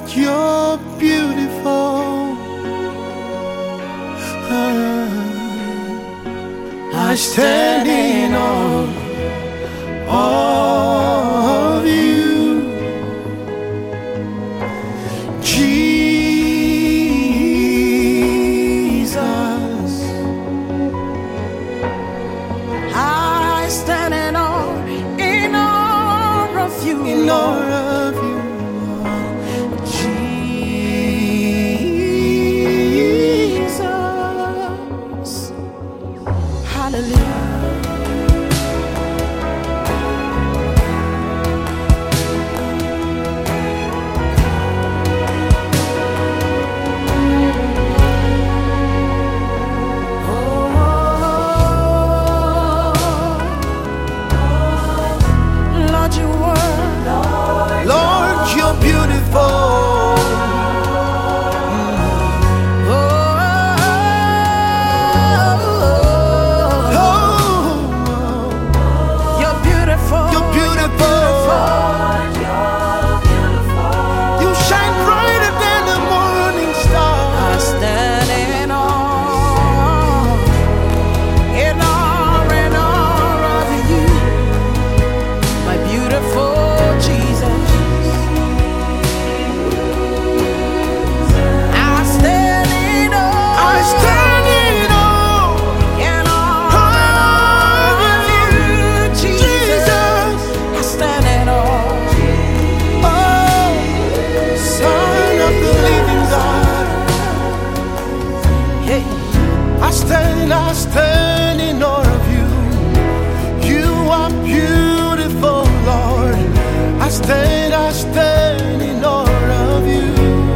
you're beautiful. I stand in awe of you, Jesus. I stand in awe of you, In awe of you, Jesus. Hallelujah. Lord, you're beautiful. You're beautiful. You're beautiful. You shine brighter than the morning star. I stand in awe of you, my beautiful Jesus. I stand in awe. I stand in awe of you, Jesus. I stand in awe. Oh, Son of the living God. Hey. I stand in awe of you. You are beautiful, Lord. I stand in awe of you.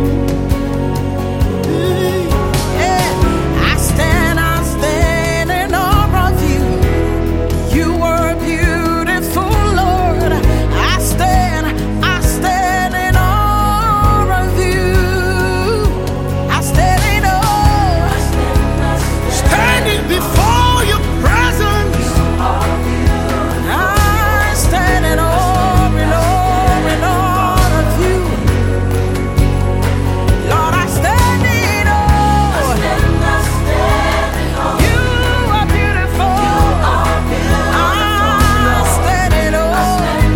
I stand in awe of you. You are beautiful, Lord. I stand in awe of you. I stand in awe. Standing before your presence. I stand in awe of you. Lord, I stand in awe. You are beautiful. I stand in awe.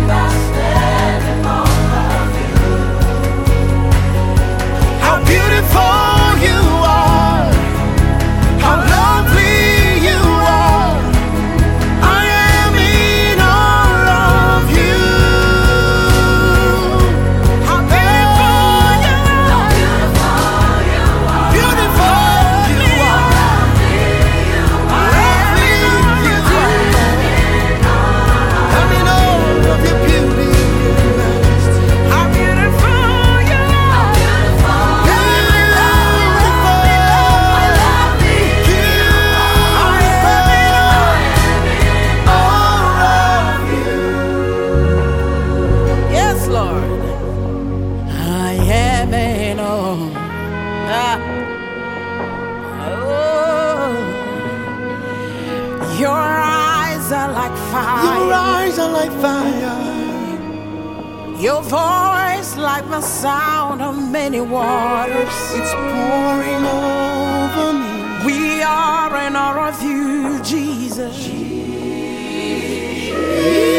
How beautiful you are. How lovely you are. I am in awe of you. How beautiful you are. Beautiful you are. Lovely you are. I'm in awe of your beauty and majesty. How beautiful you are. Yes, Lord. I am in awe. Oh. Your eyes are like Your fire. eyes are like fire. Your voice like the sound of many waters. It's pouring over me. We are in awe of you, Jesus.